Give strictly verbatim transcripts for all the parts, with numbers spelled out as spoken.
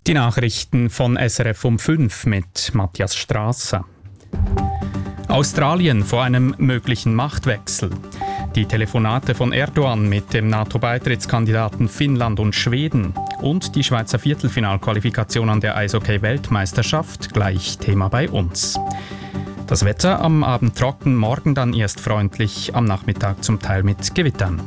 Die Nachrichten von S R F um fünf mit Matthias Strasser. Australien vor einem möglichen Machtwechsel. Die Telefonate von Erdogan mit dem NATO-Beitrittskandidaten Finnland und Schweden und die Schweizer Viertelfinalqualifikation an der Eishockey-Weltmeisterschaft gleich Thema bei uns. Das Wetter am Abend trocken, morgen dann erst freundlich, am Nachmittag zum Teil mit Gewittern.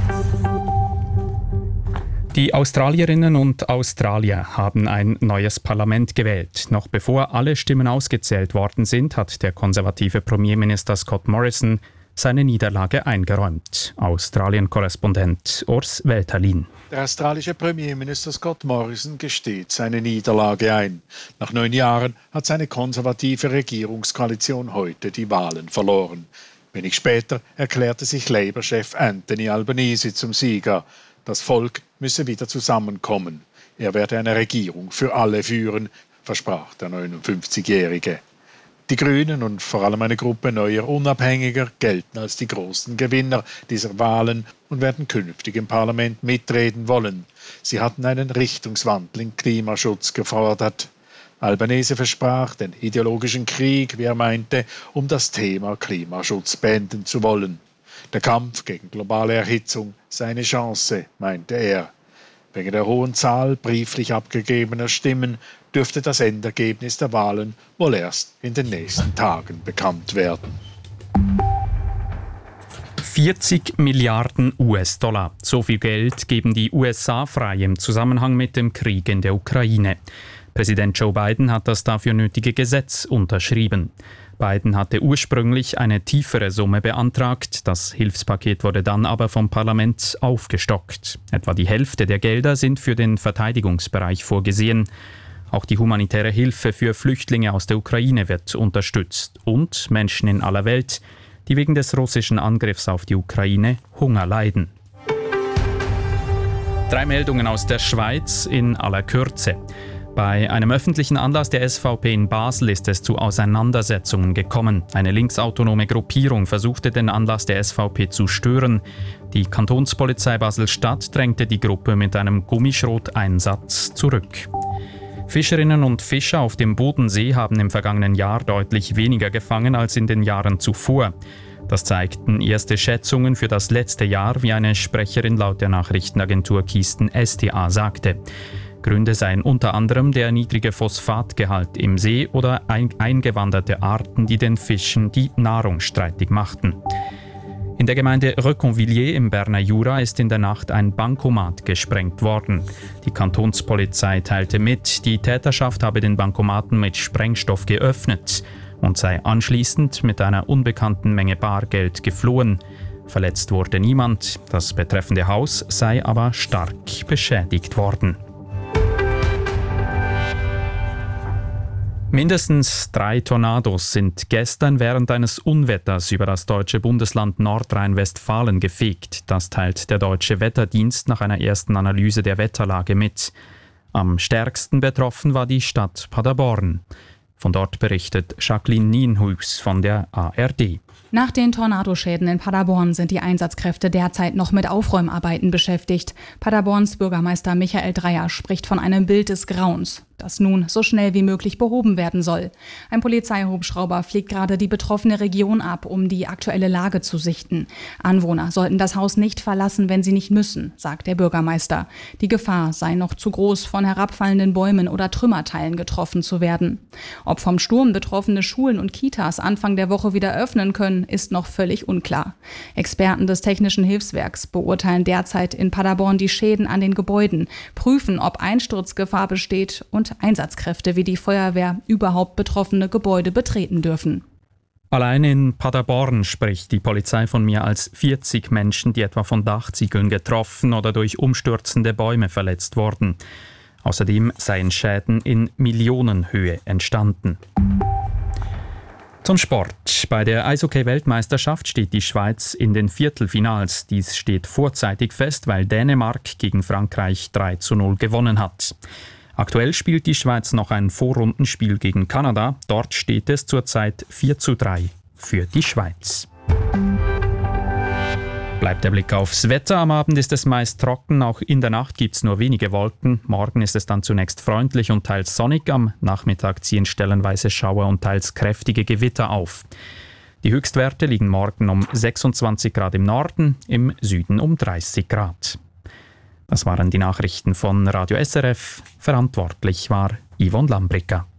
Die Australierinnen und Australier haben ein neues Parlament gewählt. Noch bevor alle Stimmen ausgezählt worden sind, hat der konservative Premierminister Scott Morrison seine Niederlage eingeräumt. Australien-Korrespondent Urs Welterlin. Der australische Premierminister Scott Morrison gesteht seine Niederlage ein. Nach neun Jahren hat seine konservative Regierungskoalition heute die Wahlen verloren. Wenig später erklärte sich Labour-Chef Anthony Albanese zum Sieger. Das Volk müsse wieder zusammenkommen. Er werde eine Regierung für alle führen, versprach der neunundfünfzigjährige. Die Grünen und vor allem eine Gruppe neuer Unabhängiger gelten als die großen Gewinner dieser Wahlen und werden künftig im Parlament mitreden wollen. Sie hatten einen Richtungswandel im Klimaschutz gefordert. Albanese versprach den ideologischen Krieg, wie er meinte, um das Thema Klimaschutz beenden zu wollen. Der Kampf gegen globale Erhitzung sei eine Chance, meinte er. Wegen der hohen Zahl brieflich abgegebener Stimmen dürfte das Endergebnis der Wahlen wohl erst in den nächsten Tagen bekannt werden. vierzig Milliarden U S-Dollar. So viel Geld geben die U S A frei im Zusammenhang mit dem Krieg in der Ukraine. Präsident Joe Biden hat das dafür nötige Gesetz unterschrieben. Biden hatte ursprünglich eine tiefere Summe beantragt. Das Hilfspaket wurde dann aber vom Parlament aufgestockt. Etwa die Hälfte der Gelder sind für den Verteidigungsbereich vorgesehen. Auch die humanitäre Hilfe für Flüchtlinge aus der Ukraine wird unterstützt. Und Menschen in aller Welt, die wegen des russischen Angriffs auf die Ukraine Hunger leiden. Drei Meldungen aus der Schweiz in aller Kürze. Bei einem öffentlichen Anlass der S V P in Basel ist es zu Auseinandersetzungen gekommen. Eine linksautonome Gruppierung versuchte den Anlass der S V P zu stören. Die Kantonspolizei Basel-Stadt drängte die Gruppe mit einem Gummischroteinsatz zurück. Fischerinnen und Fischer auf dem Bodensee haben im vergangenen Jahr deutlich weniger gefangen als in den Jahren zuvor. Das zeigten erste Schätzungen für das letzte Jahr, wie eine Sprecherin laut der Nachrichtenagentur Kisten S T A sagte. Gründe seien unter anderem der niedrige Phosphatgehalt im See oder ein- eingewanderte Arten, die den Fischen die Nahrung streitig machten. In der Gemeinde Reconvilliers im Berner Jura ist in der Nacht ein Bankomat gesprengt worden. Die Kantonspolizei teilte mit, die Täterschaft habe den Bankomaten mit Sprengstoff geöffnet und sei anschließend mit einer unbekannten Menge Bargeld geflohen. Verletzt wurde niemand, das betreffende Haus sei aber stark beschädigt worden. Mindestens drei Tornados sind gestern während eines Unwetters über das deutsche Bundesland Nordrhein-Westfalen gefegt. Das teilt der Deutsche Wetterdienst nach einer ersten Analyse der Wetterlage mit. Am stärksten betroffen war die Stadt Paderborn. Von dort berichtet Jacqueline Nienhuis von der A R D. Nach den Tornadoschäden in Paderborn sind die Einsatzkräfte derzeit noch mit Aufräumarbeiten beschäftigt. Paderborns Bürgermeister Michael Dreyer spricht von einem Bild des Grauens, das nun so schnell wie möglich behoben werden soll. Ein Polizeihubschrauber fliegt gerade die betroffene Region ab, um die aktuelle Lage zu sichten. Anwohner sollten das Haus nicht verlassen, wenn sie nicht müssen, sagt der Bürgermeister. Die Gefahr sei noch zu groß, von herabfallenden Bäumen oder Trümmerteilen getroffen zu werden. Ob vom Sturm betroffene Schulen und Kitas Anfang der Woche wieder öffnen können, ist noch völlig unklar. Experten des Technischen Hilfswerks beurteilen derzeit in Paderborn die Schäden an den Gebäuden, prüfen, ob Einsturzgefahr besteht und Einsatzkräfte wie die Feuerwehr überhaupt betroffene Gebäude betreten dürfen. Allein in Paderborn spricht die Polizei von mehr als vierzig Menschen, die etwa von Dachziegeln getroffen oder durch umstürzende Bäume verletzt wurden. Außerdem seien Schäden in Millionenhöhe entstanden. Zum Sport. Bei der Eishockey-Weltmeisterschaft steht die Schweiz in den Viertelfinals. Dies steht vorzeitig fest, weil Dänemark gegen Frankreich drei zu null gewonnen hat. Aktuell spielt die Schweiz noch ein Vorrundenspiel gegen Kanada. Dort steht es zurzeit vier zu drei für die Schweiz. Bleibt der Blick aufs Wetter. Am Abend ist es meist trocken, auch in der Nacht gibt es nur wenige Wolken. Morgen ist es dann zunächst freundlich und teils sonnig. Am Nachmittag ziehen stellenweise Schauer und teils kräftige Gewitter auf. Die Höchstwerte liegen morgen um sechsundzwanzig Grad im Norden, im Süden um dreißig Grad. Das waren die Nachrichten von Radio S R F. Verantwortlich war Yvonne Lambricka.